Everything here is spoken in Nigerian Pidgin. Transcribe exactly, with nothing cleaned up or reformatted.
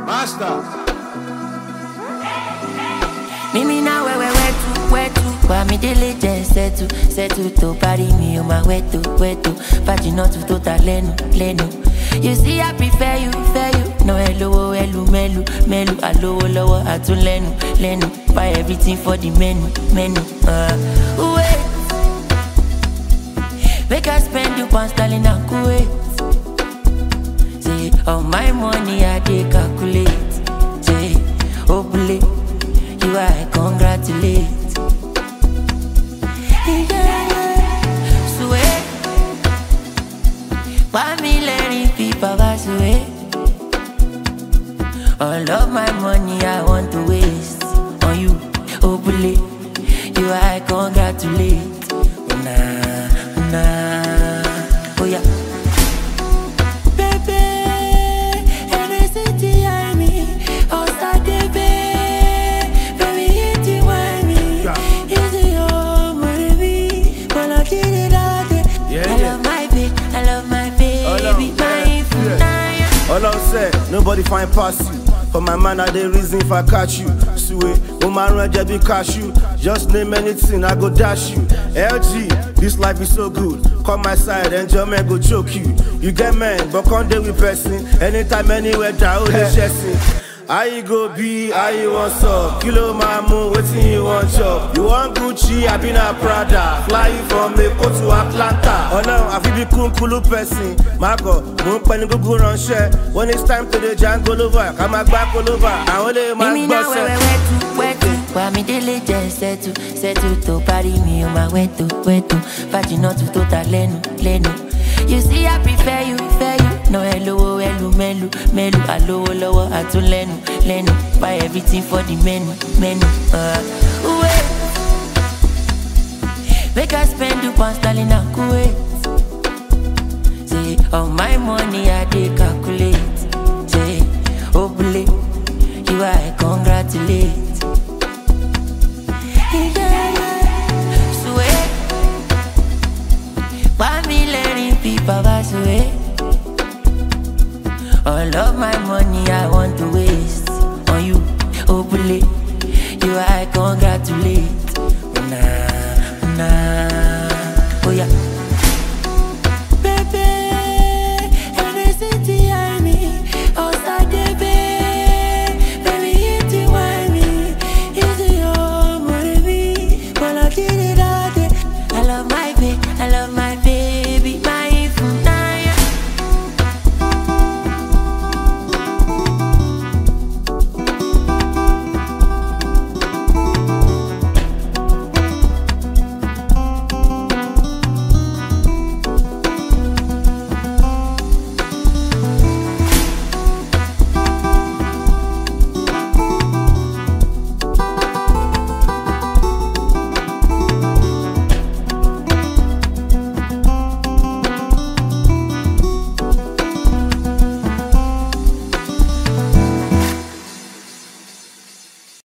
Master. Mimi na wewe wetu wetu kwa mi diligence setu setu to party me on my wetu wetu party not to total lenu lenu. You see I prefer you fair you no hello hello melu melu alo lowo atun lenu lenu buy everything for the menu menu. Uh, wait, make I spend you pound sterling and Kuwait. Say all my money I dey calculate. Say obule. You I congratulate. Yeah. Sweet. Why me letting people pass away? All of my money I want to waste on you. Oh, bullet. You I congratulate. Nah, nah. Oh yeah. All I said, nobody find past you. For my man, I dey reason if I catch you. Sue, woman, run just be cash you. Just name anything, I go dash you. L G, this life is so good. Come my side, enjoyment go choke you. You get man, but can't deal with person. Anytime, anywhere, down the chasing. How you go be, how you want up? Kilo mamu, waiting you want chop. You want Gucci, I been a Prada. Fly you from Mexico to Atlanta. Oh no, I feel be cool, cool person. Marco, won't panic go run share. When it's time to the jungle over, come back all over. I want to my boss. Where to, where me diligence setu setu to party me on my way to way to party not to total lenu lenu. You see I prefer you fair you no hello hello melu melu alo lowo atun lenu lenu buy everything for the menu menu. Uh, wait, make I spend you pound sterling and Kuwait. Say all my money I dey calculate. Say obule, you I congratulate.